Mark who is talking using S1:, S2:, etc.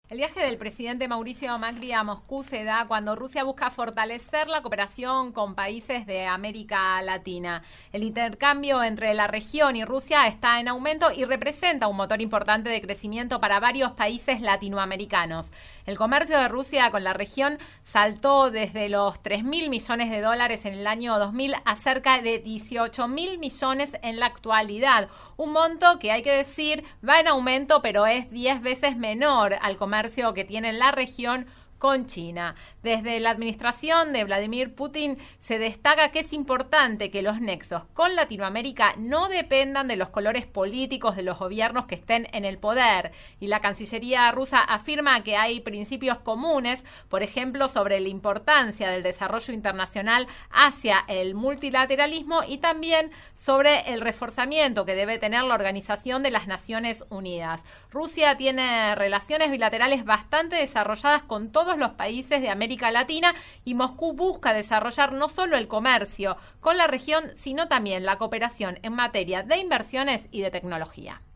S1: El viaje del presidente Mauricio Macri a Moscú se da cuando Rusia busca fortalecer la cooperación con países de América Latina. El intercambio entre la región y Rusia está en aumento y representa un motor importante de crecimiento para varios países latinoamericanos. El comercio de Rusia con la región saltó desde los 3.000 millones de dólares en el año 2000 a cerca de 18.000 millones en la actualidad. Un monto que, hay que decir, va en aumento, pero es 10 veces menor al comercio que tiene la región con China. Desde la administración de Vladimir Putin se destaca que es importante que los nexos con Latinoamérica no dependan de los colores políticos de los gobiernos que estén en el poder. Y la Cancillería rusa afirma que hay principios comunes, por ejemplo, sobre la importancia del desarrollo internacional hacia el multilateralismo y también sobre el reforzamiento que debe tener la Organización de las Naciones Unidas. Rusia tiene relaciones bilaterales bastante desarrolladas con todos los países de América Latina y Moscú busca desarrollar no solo el comercio con la región, sino también la cooperación en materia de inversiones y de tecnología.